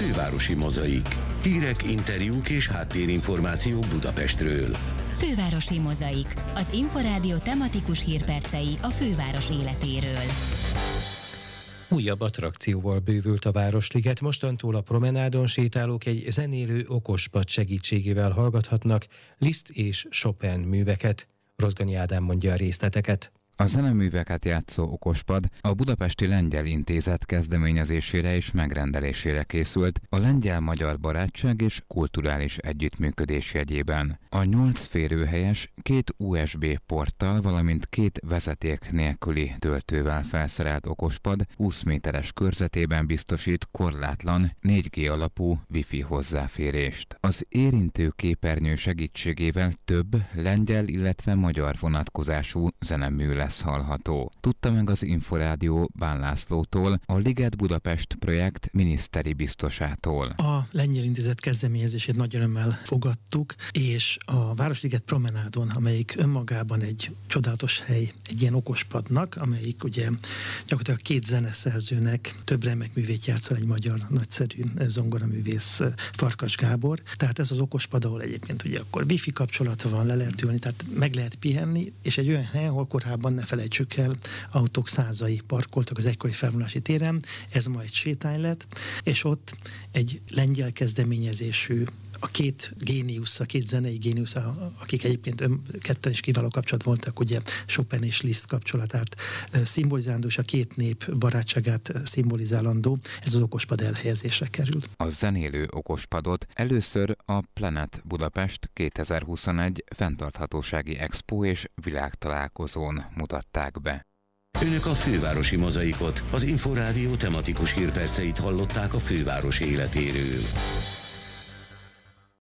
Fővárosi Mozaik. Hírek, interjúk és háttérinformációk Budapestről. Fővárosi Mozaik. Az Inforádió tematikus hírpercei a főváros életéről. Újabb attrakcióval bővült a Városliget, mostantól a promenádon sétálók egy zenélő okospad segítségével hallgathatnak Liszt és Chopin műveket. Rozgonyi Ádám mondja a részleteket. A zeneműveket játszó okospad a Budapesti Lengyel Intézet kezdeményezésére és megrendelésére készült a lengyel-magyar barátság és kulturális együttműködés jegyében. A 8 férőhelyes, 2 USB porttal, valamint 2 vezeték nélküli töltővel felszerelt okospad 20 méteres körzetében biztosít korlátlan 4G alapú Wi-Fi hozzáférést. Az érintő képernyő segítségével több lengyel, illetve magyar vonatkozású zenemű lesz hallható. Tudta meg az Inforádió Bán Lászlótól, a Liget Budapest projekt miniszteri biztosától. A Lengyel Intézet kezdeményezését nagy örömmel fogadtuk, és a Városliget promenádon, amelyik önmagában egy csodálatos hely, egy ilyen okospadnak, amelyik ugye gyakorlatilag 2 zeneszerzőnek több remek művét játszol, egy magyar nagyszerű zongoraművész, Farkas Gábor. Tehát ez az okospad, ahol egyébként ugye akkor wifi kapcsolata van, le lehet ülni, tehát meg lehet pihenni, és egy olyan hely, ahol korábban ne felejtsük el, autók százai parkoltak az egykori felvonulási téren, ez ma egy sétány lett, és ott egy lengyel kezdeményezésű, a 2 géniusz, a 2 zenei géniusz, akik egyébként ketten is kiváló kapcsolat voltak, ugye Chopin és Liszt kapcsolatát szimbolizáló, és a 2 nép barátságát szimbolizálandó, ez az okospad elhelyezésre kerül. A zenélő okospadot először a Planet Budapest 2021 fenntarthatósági expo és világtalálkozón mutatták be. Önök a Fővárosi Mozaikot, az Inforádió tematikus hírperceit hallották a főváros életéről.